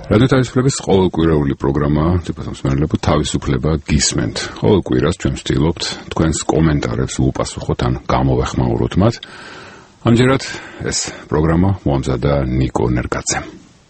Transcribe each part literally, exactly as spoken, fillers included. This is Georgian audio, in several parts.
რადიო თავისუფლების ყოველკვირეული პროგრამა ტიპოსმენელებო თავისუფლება გისმენთ. ყოველ კვირას ჩვენ ვცდილობთ თქვენს კომენტარებს უპასუხოთ ან გამოვეხმაუროთ მათ. ამჯერად ეს პროგრამა მოამზადა ნიკო ნერგაძემ.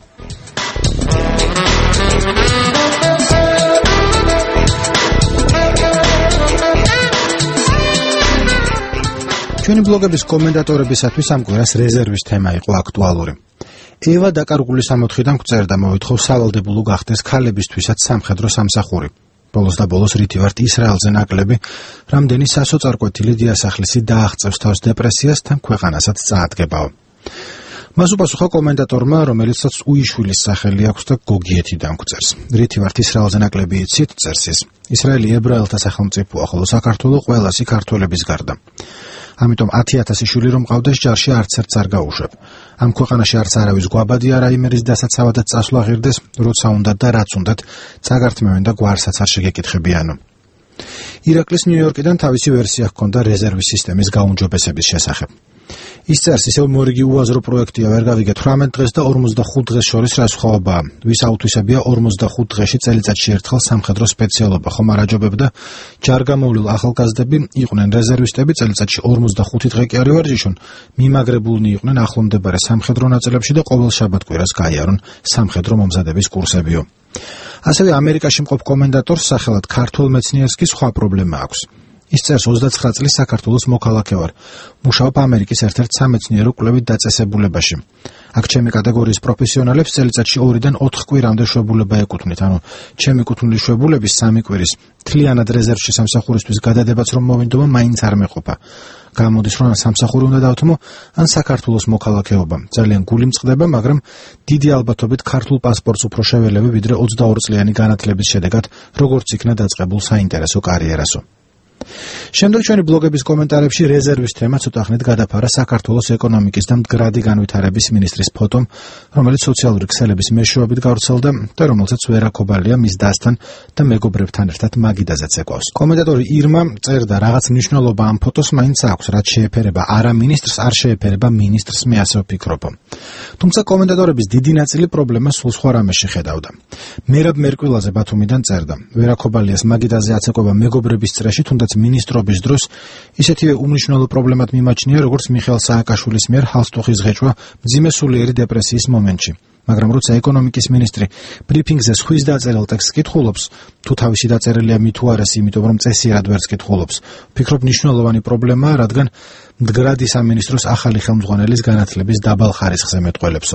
ჩვენი ბლოგების კომენტატორებისათვის ამ კვირას რეზერვის თემა იყო აქტუალური. ევა დაკარგული სამოთხიდან გვწერდა მოითხოვს სავალდებულო გახდეს ქალებისთვისაც სამხედრო სამსახური. ბოლოს და ბოლოს რითი ვართ ისრაელზე ნაკლები, რამდენი სასოწარკვეთილი დიასახლისი დააღწევს თავს დეპრესიას თან ქვეყანასაც წაადგებაო. მას უპასუხა კომენტატორმა, რომელიცაც უიშვილის სახელი აქვს და გოგიეთიდან გვწერს. რითი ვართ ისრაელზე ნაკლები იცით, წერს ის. ისრაელი ებრაელთა სახელმწიფოა, ხოლო საქართველო ყველასი ქართველების გარდა. ამიტომ ათი ათასი შვილი რომ მყავდეს ჯარში არც ერთს არ გაუშვებ. ამ ქვეყანაში არც არავის გვაბადი არა იმერის დასაცავად წასვლა ღირდეს, როცა უნდათ და რაც უნდათ, წაგართმევენ და გვარსაც არ შეგეკითხებიანო. ირაკლის ნიუ-იორკიდან თავისი ვერსია ჰქონდა რეზერვის სისტემის გაუმჯობესების შესახებ. ის წერს, ისევ მორიგი უაზრო პროექტია, ვერ გავიგე თვრამეტ დღეს და ორმოცდახუთ დღეს შორის რა სხვაობაა. ვის აუთვისებია ორმოცდახუთ დღეში წელიწადში ერთხელ სამხედრო სპეციალობა, ხომ არ აჯობებდა? ჯარგამოვლილ ახალგაზრდები იყვნენ რეზერვისტები, წელიწადში ორმოცდახუთი დღე კი არ ივარჯიშონ, მიმაგრებულნი იყვნენ ახლომდებარე სამხედრო ნაწილებში და ყოველ შაბათ-კვირას გაიარონ სამხედრო მომზადების კურსებიო. ასევე ამერიკაში მყოფ კომენტატორს სახელად ქართულ მეცნიერს კი სხვა პრობლემა აქვს. ის წერს, ოცდაცხრა წლის საქართველოს მოქალაქე ვარ. მუშაობ ამერიკის ერთ-ერთ სამეცნიერო კვლევით დაწესებულებაში. აქ ჩემი კატეგორიის პროფესიონალებს წელიწადში ორიდან ოთხ კვირამდე შვებულება ეკუთვნით, ანუ ჩემი კუთვნილი შვებულების სამი კვირის თლიანად რეზერვში სამსახურისთვის გადადებაც რომ მოვინდომა, მაინც არ მეყოფა. გამოდის რომ სამსახური უნდა დავთმო, ან საქართველოს მოქალაქეობა. ძალიან გული მწყდება, მაგრამ დიდი ალბათობით ქართულ პასპორტს უფრო შეველები, ვიდრე ოცდაორი წლიანი განათლების შედეგად, როგორც იქნა დაწყებულ საინტერესო კარიერასო. შემდეგ ჩვენი ბლოგების კომენტარებში რეზერვის თემა ცოტა ხნით გადაფარა საქართველოს ეკონომიკის და მდგრადი განვითარების მინისტრის ფოტომ, რომელიც სოციალური ქსელების მეშვეობით გავრცელდა და რომელსაც ვერაკობალია მის დასთან და მეგობრებთან ერთად მაგიდაზეც ეკავს. კომენტატორი ირმა წერდა, რაღაც მნიშვნელობა ამ ფოტოს მაინც აქვს, რაც შეეფერება არა მინისტრს, არ შეეფერება მინისტრს, მე ასე ვფიქრობ. თუმცა კომენტატორების დიდი ნაწილი პრობლემას სულ სხვა რამეში ხედავდა. მერაბ მერკვილაძე ბათუმიდან წერდა, ვერაკობალიას მაგიდაზე აცეკვება მეგობრების წრეში, თუნდაც მინისტრობის დროს ისეთივე უმნიშვნელო პრობლემად მიმაჩნია, როგორც მიხეილ სააკაშვილის მიერ ჰალსტუხის ღეჭვა მძიმე სულიერი დეპრესიის მომენტში. მაგრამ როცა ეკონომიკის მინისტრი ბრიფინგზე სხვის დაწერილ ტექსტს კითხულობს, თუ თავისი დაწერილია მით უარეს, იმიტომ რომ წესიერად ვერც კითხულობს, ვფიქრობ მნიშვნელოვანი პრობლემაა, რადგან მდგრადი სამინისტროს ახალი ხელმძღვანელის განათლების დაბალ ხარისხზე მეტყველებსო.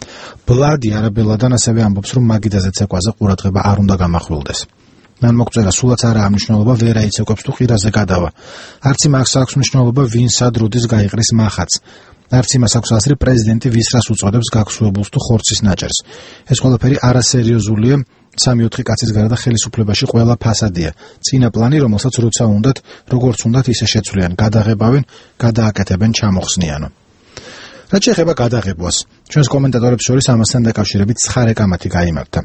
ბლადი არაბელადან ასევე ამბობს, რომ მაგიდაზე ცეკვაზე ყურადღება არ უნდა გამახვილდეს. მან მოგწერა, სულაც არაა მნიშვნელობა, ვერ აიცეკვებს თუ ყირაზე გადავა. არც იმას აქვს მნიშვნელობა, ვინ სადრუდის გაიყრის მახაც. არც იმას აქვს აზრი, პრეზიდენტი ვის რას უწოდებს გაქსუებულს თუ ხორცის ნაჭერს. ეს ყველაფერი არასერიოზულია, სამი-ოთხი კაცის გარდა ხელისუფლებაში ყველა ფასადია. წინა პლანი, რომელსაც როცა უნდათ, როგორც უნდათ, ისე შეცვლიან, გადაღებავენ, გადააკეთებენ ჩამოხსნიანო. რაც შეეხება გადაღებვას, ჩვენს კომენტატორებს შორის ამასთან დაკავშირებით ცხარე კამათი გაიმართა.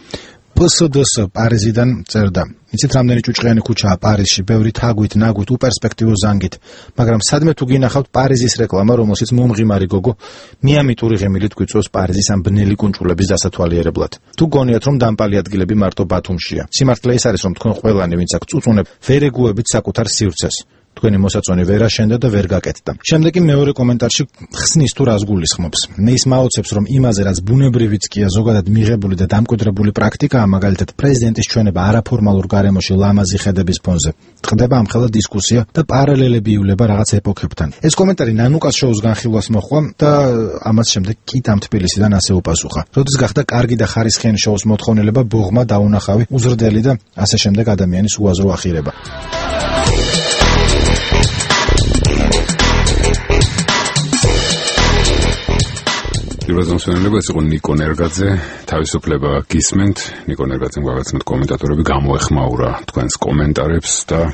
პ ეს დ ეს პარიზიდან წერდა, იცით რამდენი ჭუჭყიანი ქუჩაა პარიზში, ბევრი თაგვით, ნაგვით, უპერსპექტივო ზანგით, მაგრამ სადმე თუ გინახავთ პარიზის რეკლამა, რომელშიც მომღიმარი გოგო მიამიტური ღემილით გვიწვევს პარიზის ამ ბნელი კუნჭულების დასათვალიერებლად. თუ გონიათ, რომ დამპალი ადგილები მარტო ბათუმშია, სიმართლე ის არის, რომ თქვენ ყველანი, ვინც აქ წუწუნებ, ვერ ეგუებით საკუთარ სივრცეს. თქვენი მოსაწონი ვერ აშენდა და ვერ გაკეთდა. შემდეგი მეორე კომენტარში ხსნის თუ რას გულისხმობს. მე ის მაოცებს, რომ იმაზე, რაც ბუნებრივიც კია, ზოგადად მიღებული და დამკვიდრებული პრაქტიკაა, მაგალითად პრეზიდენტის ჩვენება არაფორმალურ გარემოში ლამაზი ხედების ფონზე. ტყდება ამხელა დისკუსია და პარალელები ივლება რაღაც ეპოქებთან. ეს კომენტარი ნანუკას შოუს განხილვას მოჰყვა და ამას შემდეგ კიტამ თბილისიდან ასე უპასუხა. როდის გახდა კარგი და ხარისხიანი შოუს მოთხოვნილება, ბოღმა, დაუნახავი, უზრდელი და ასე შემდეგ ადამიანის უაზრო ახირება. ტიპოსმენელებო, ეს იყო ნიკო ნერგაძე, თავისუფლება გისმენთ. ნიკო ნერგაძემ გავაცნოთ კომენტატორები, გამოეხმაურა თქვენს კომენტარებს და